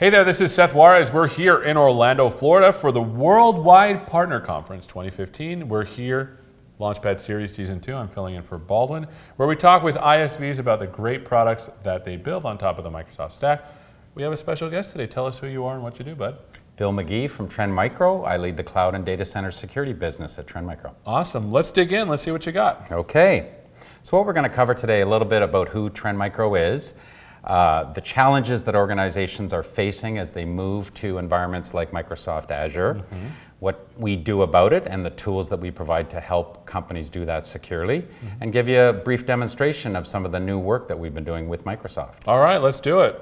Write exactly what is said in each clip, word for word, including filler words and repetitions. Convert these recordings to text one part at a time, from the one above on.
Hey there, this is Seth Juarez. We're here in Orlando, Florida for the Worldwide Partner Conference twenty fifteen. We're here, Launchpad Series Season two. I'm filling in for Baldwin, where we talk with I S Vs about the great products that they build on top of the Microsoft stack. We have a special guest today. Tell us who you are and what you do, bud. Bill McGee from Trend Micro. I lead the cloud and data center security business at Trend Micro. Awesome. Let's dig in. Let's see what you got. Okay. So what we're going to cover today, a little bit about who Trend Micro is, uh, the challenges that organizations are facing as they move to environments like Microsoft Azure, mm-hmm. what we do about it, and the tools that we provide to help companies do that securely, mm-hmm. and give you a brief demonstration of some of the new work that we've been doing with Microsoft. All right, let's do it.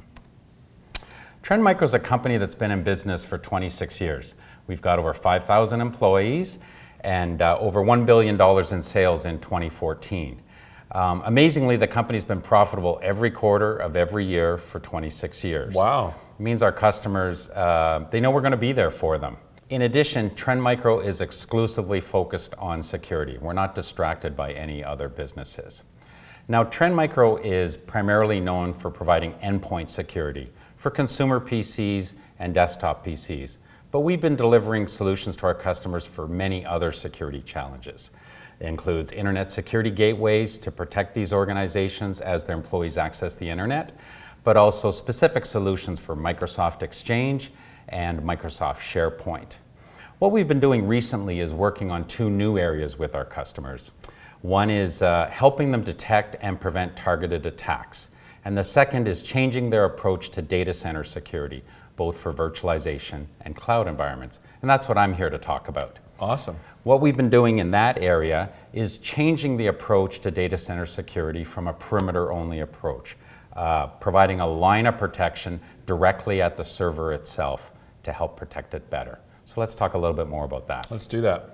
Trend Micro is a company that's been in business for twenty-six years. We've got over five thousand employees and uh, over one billion dollars in sales in twenty fourteen. Um, amazingly, the company's been profitable every quarter of every year for twenty-six years. Wow. It means our customers, uh, they know we're going to be there for them. In addition, Trend Micro is exclusively focused on security. We're not distracted by any other businesses. Now, Trend Micro is primarily known for providing endpoint security for consumer P Cs and desktop P Cs. But we've been delivering solutions to our customers for many other security challenges. It includes internet security gateways to protect these organizations as their employees access the internet, but also specific solutions for Microsoft Exchange and Microsoft SharePoint. What we've been doing recently is working on two new areas with our customers. One is uh, helping them detect and prevent targeted attacks. And the second is changing their approach to data center security, both for virtualization and cloud environments. And that's what I'm here to talk about. Awesome. What we've been doing in that area is changing the approach to data center security from a perimeter-only approach, uh, providing a line of protection directly at the server itself to help protect it better. So let's talk a little bit more about that. Let's do that.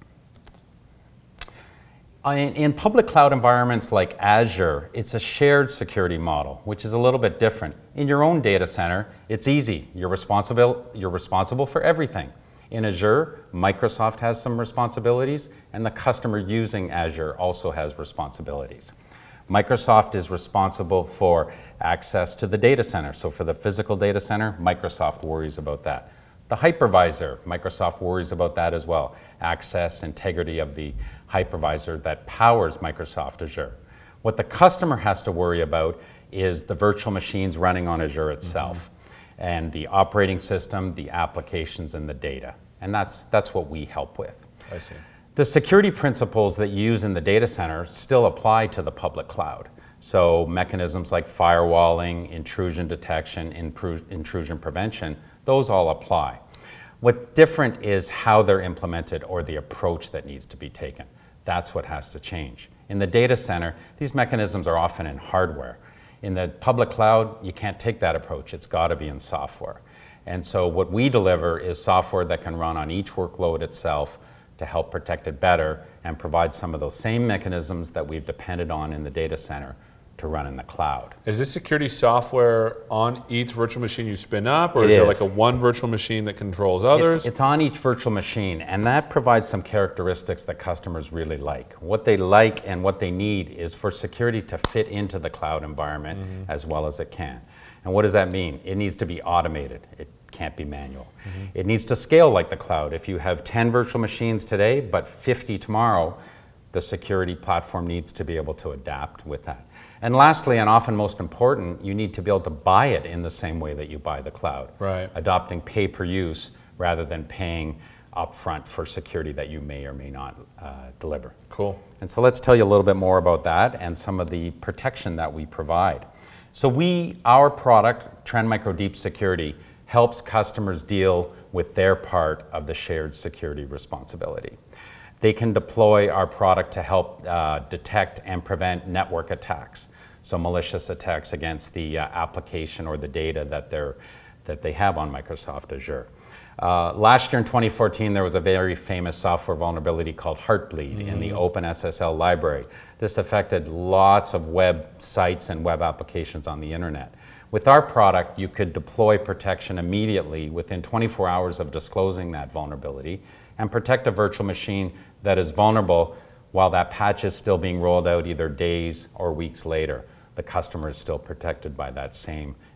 In, in public cloud environments like Azure, it's a shared security model, which is a little bit different. In your own data center, it's easy. You're responsible, you're responsible for everything. In Azure, Microsoft has some responsibilities, and the customer using Azure also has responsibilities. Microsoft is responsible for access to the data center. So for the physical data center, Microsoft worries about that. The hypervisor, Microsoft worries about that as well. Access, integrity of the hypervisor that powers Microsoft Azure. What the customer has to worry about is the virtual machines running on Azure itself, mm-hmm. and the operating system, the applications, and the data. And that's, that's what we help with. I see. The security principles that you use in the data center still apply to the public cloud. So mechanisms like firewalling, intrusion detection, intrusion prevention, those all apply. What's different is how they're implemented or the approach that needs to be taken. That's what has to change. In the data center, these mechanisms are often in hardware. In the public cloud, you can't take that approach. It's got to be in software. And so what we deliver is software that can run on each workload itself to help protect it better and provide some of those same mechanisms that we've depended on in the data center to run in the cloud. Is this security software on each virtual machine you spin up, or it is, is there like a one virtual machine that controls others? It, it's on each virtual machine, and that provides some characteristics that customers really like. What they like and what they need is for security to fit into the cloud environment mm-hmm. as well as it can. And what does that mean? It needs to be automated. It can't be manual. Mm-hmm. It needs to scale like the cloud. If you have ten virtual machines today, but fifty tomorrow, the security platform needs to be able to adapt with that. And lastly, and often most important, you need to be able to buy it in the same way that you buy the cloud. Right. Adopting pay-per-use rather than paying upfront for security that you may or may not uh, deliver. Cool. And so let's tell you a little bit more about that and some of the protection that we provide. So we, our product, Trend Micro Deep Security, helps customers deal with their part of the shared security responsibility. They can deploy our product to help uh, detect and prevent network attacks. So malicious attacks against the uh, application or the data that, they're, that they have on Microsoft Azure. Uh, last year in twenty fourteen, there was a very famous software vulnerability called Heartbleed mm-hmm. in the OpenSSL library. This affected lots of web sites and web applications on the internet. With our product, you could deploy protection immediately within twenty-four hours of disclosing that vulnerability and protect a virtual machine that is vulnerable while that patch is still being rolled out either days or weeks later. The customer is still protected by that same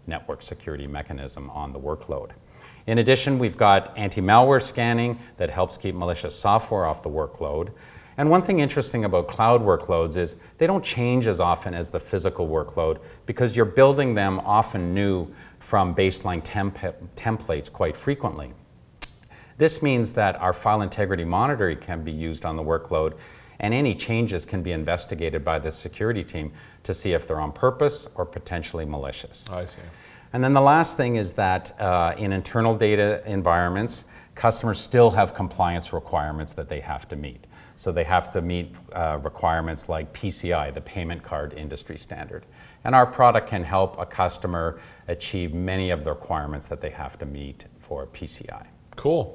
network security mechanism on the workload. In addition, we've got anti-malware scanning that helps keep malicious software off the workload. And one thing interesting about cloud workloads is they don't change as often as the physical workload because you're building them often new from baseline temp templates quite frequently. This means that our file integrity monitoring can be used on the workload, and any changes can be investigated by the security team to see if they're on purpose or potentially malicious. I see. And then the last thing is that uh, in internal data environments, customers still have compliance requirements that they have to meet. So they have to meet uh, requirements like P C I, the payment card industry standard. And our product can help a customer achieve many of the requirements that they have to meet for P C I. Cool.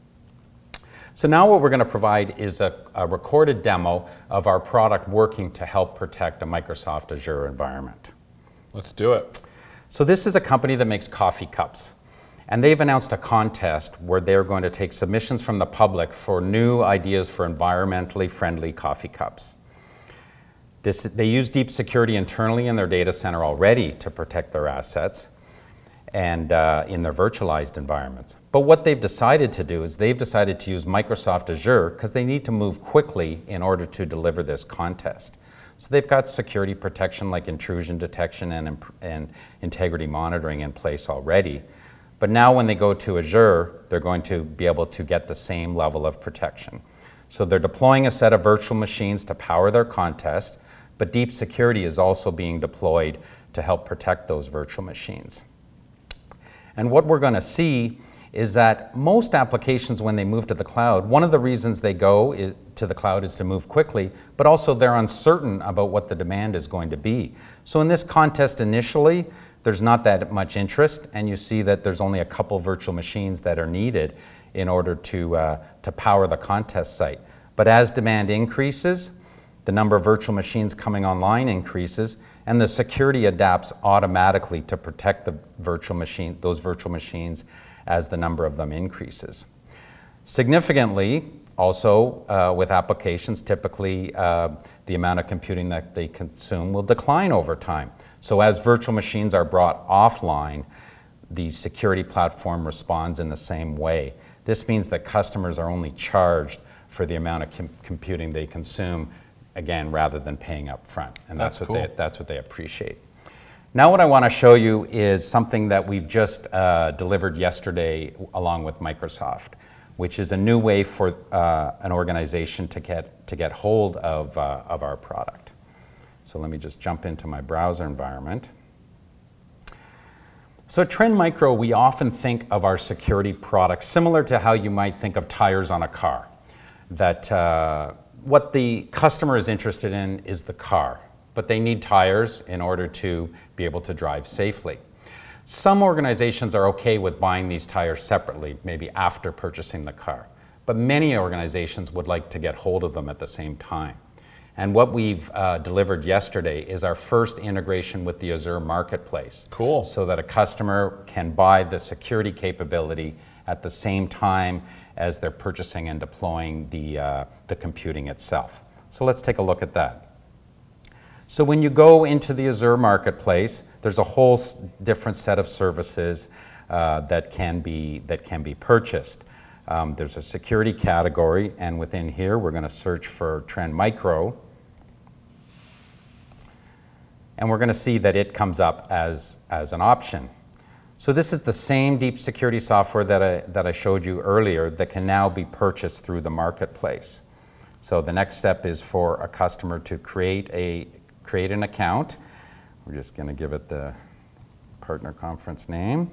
So now what we're going to provide is a, a recorded demo of our product working to help protect a Microsoft Azure environment. Let's do it. So this is a company that makes coffee cups. And they've announced a contest where they're going to take submissions from the public for new ideas for environmentally friendly coffee cups. This, they use deep security internally in their data center already to protect their assets and uh, in their virtualized environments. But what they've decided to do is they've decided to use Microsoft Azure because they need to move quickly in order to deliver this contest. So they've got security protection like intrusion detection and, and integrity monitoring in place already. But now when they go to Azure, they're going to be able to get the same level of protection. So they're deploying a set of virtual machines to power their contest, but deep security is also being deployed to help protect those virtual machines. And what we're going to see is that most applications, when they move to the cloud, one of the reasons they go is, to the cloud is to move quickly, but also they're uncertain about what the demand is going to be. So in this contest initially, there's not that much interest, and you see that there's only a couple virtual machines that are needed in order to, uh, to power the contest site. But as demand increases, the number of virtual machines coming online increases, and the security adapts automatically to protect the virtual machine, those virtual machines as the number of them increases. Significantly, also uh, with applications, typically uh, the amount of computing that they consume will decline over time. So as virtual machines are brought offline, the security platform responds in the same way. This means that customers are only charged for the amount of com computing they consume, again, rather than paying up front. And that's, that's, what, cool. they, that's what they appreciate. Now what I want to show you is something that we've just uh, delivered yesterday along with Microsoft, which is a new way for uh, an organization to get, to get hold of, uh, of our product. So let me just jump into my browser environment. So at Trend Micro, we often think of our security products similar to how you might think of tires on a car. That uh, what the customer is interested in is the car, but they need tires in order to be able to drive safely. Some organizations are okay with buying these tires separately, maybe after purchasing the car, but many organizations would like to get hold of them at the same time. And what we've uh, delivered yesterday is our first integration with the Azure Marketplace. Cool. So that a customer can buy the security capability at the same time as they're purchasing and deploying the, uh, the computing itself. So let's take a look at that. So when you go into the Azure Marketplace, there's a whole different set of services uh, that can be, that can be purchased. Um, there's a security category, and within here we're going to search for Trend Micro. And we're going to see that it comes up as, as an option. So this is the same deep security software that I, that I showed you earlier that can now be purchased through the marketplace. So the next step is for a customer to create, a, create an account. We're just going to give it the partner conference name.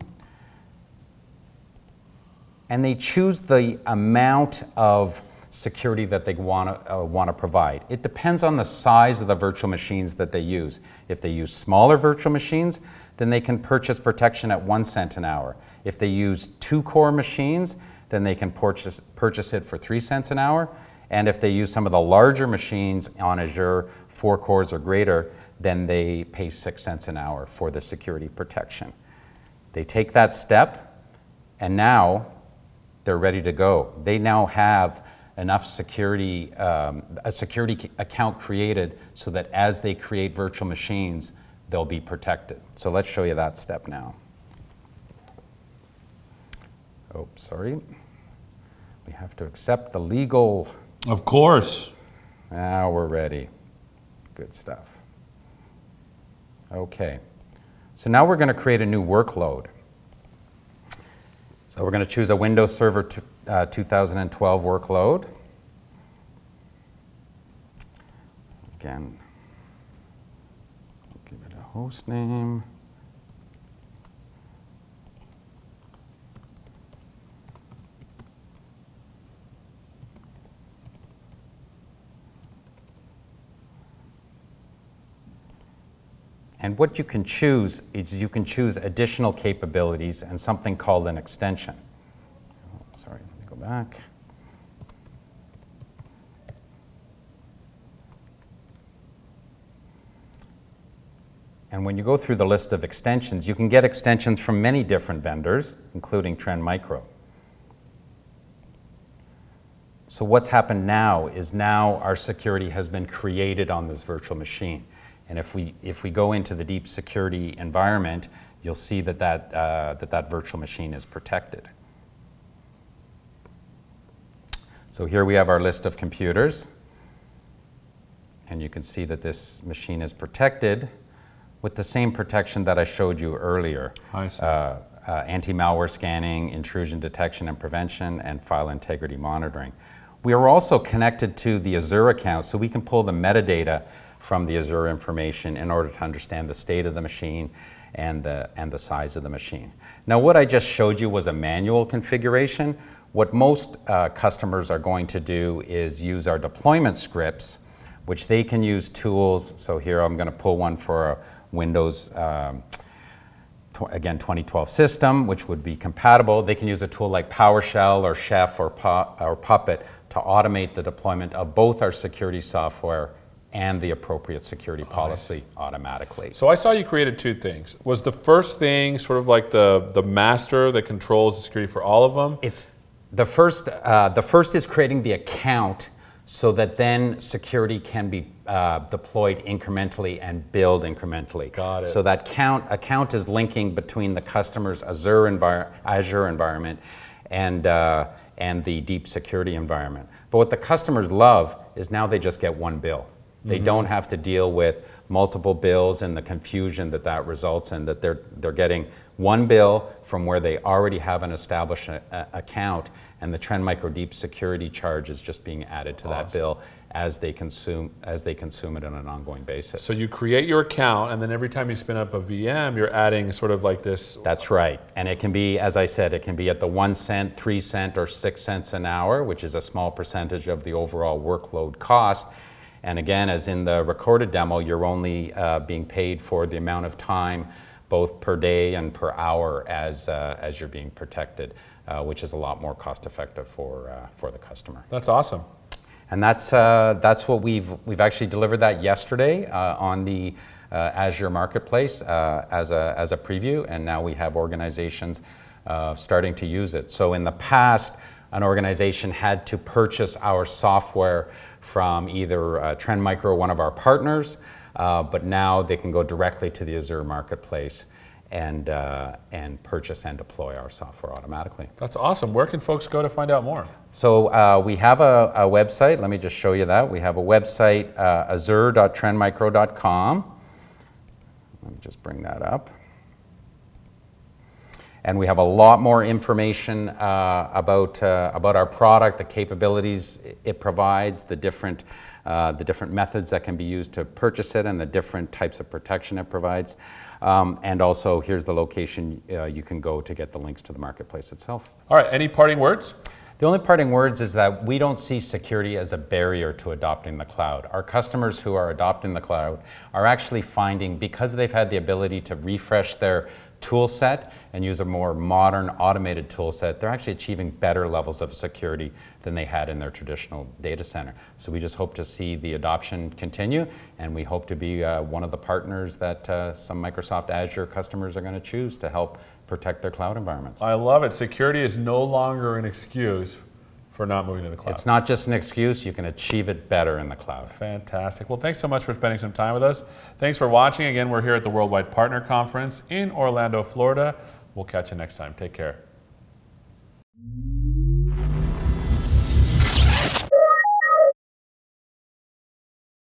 And they choose the amount of security that they want to uh, want to provide. It depends on the size of the virtual machines that they use. If they use smaller virtual machines, then they can purchase protection at one cent an hour. If they use two core machines, then they can purchase, purchase it for three cents an hour. And if they use some of the larger machines on Azure, four cores or greater, then they pay six cents an hour for the security protection. They take that step, and now they're ready to go. They now have enough security, um, a security account created so that as they create virtual machines, they'll be protected. So let's show you that step now. Oh, sorry. We have to accept the legal. Of course. Now we're ready. Good stuff. Okay. So now we're going to create a new workload. So we're going to choose a Windows Server t- uh, two thousand twelve workload. Again, give it a host name. And what you can choose is you can choose additional capabilities and something called an extension. Oh, sorry, let me go back. And when you go through the list of extensions, you can get extensions from many different vendors, including Trend Micro. So what's happened now is now our security has been created on this virtual machine. And if we, if we go into the deep security environment, you'll see that that, uh, that that virtual machine is protected. So here we have our list of computers. And you can see that this machine is protected with the same protection that I showed you earlier. I see. Uh, uh, anti-malware scanning, intrusion detection and prevention, and file integrity monitoring. We are also connected to the Azure account, so we can pull the metadata from the Azure information in order to understand the state of the machine and the, and the size of the machine. Now, what I just showed you was a manual configuration. What most uh, customers are going to do is use our deployment scripts, which they can use tools. So here I'm going to pull one for a Windows, um, tw- again, twenty twelve system, which would be compatible. They can use a tool like PowerShell or Chef or, Pu- or Puppet to automate the deployment of both our security software and the appropriate security policy oh, automatically. So I saw you created two things. Was the first thing sort of like the, the master that controls the security for all of them? It's the first, uh, the first is creating the account so that then security can be uh, deployed incrementally and build incrementally. Got it. So that count, account is linking between the customer's Azure, envir- Azure environment and, uh, and the deep security environment. But what the customers love is now they just get one bill. They mm-hmm. don't have to deal with multiple bills and the confusion that that results in, that they're, they're getting one bill from where they already have an established a, a account, and the Trend Micro Deep Security charge is just being added to awesome. that bill as they consume as they consume it on an ongoing basis. So you create your account, and then every time you spin up a V M, you're adding sort of like this. That's right. And it can be, as I said, it can be at the one cent, three cent, or six cents an hour, which is a small percentage of the overall workload cost. And again, as in the recorded demo, you're only uh, being paid for the amount of time, both per day and per hour, as uh, as you're being protected, uh, which is a lot more cost effective for uh, for the customer. That's awesome. And that's uh, that's what we've we've actually delivered that yesterday uh, on the uh, Azure Marketplace uh, as a as a preview, and now we have organizations uh, starting to use it. So in the past, an organization had to purchase our software from either uh, Trend Micro, one of our partners, uh, but now they can go directly to the Azure Marketplace and uh, and purchase and deploy our software automatically. That's awesome. Where can folks go to find out more? So uh, we have a, a website. Let me just show you that. We have a website, uh, azure dot trend micro dot com. Let me just bring that up. And we have a lot more information uh, about uh, about our product, the capabilities it provides, the different uh, the different methods that can be used to purchase it, and the different types of protection it provides. Um, and also, here's the location uh, you can go to get the links to the marketplace itself. All right. Any parting words? The only parting words is that we don't see security as a barrier to adopting the cloud. Our customers who are adopting the cloud are actually finding, because they've had the ability to refresh their tool set and use a more modern automated tool set, they're actually achieving better levels of security than they had in their traditional data center. So we just hope to see the adoption continue, and we hope to be uh, one of the partners that uh, some Microsoft Azure customers are going to choose to help protect their cloud environments. I love it. Security is no longer an excuse for not moving to the cloud. It's not just an excuse. You can achieve it better in the cloud. Fantastic. Well, thanks so much for spending some time with us. Thanks for watching. Again, we're here at the Worldwide Partner Conference in Orlando, Florida. We'll catch you next time. Take care.